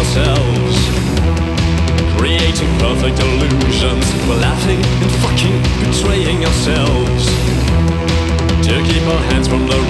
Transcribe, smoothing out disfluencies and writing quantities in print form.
ourselves, creating perfect illusions. We're laughing and fucking betraying ourselves to keep our hands from the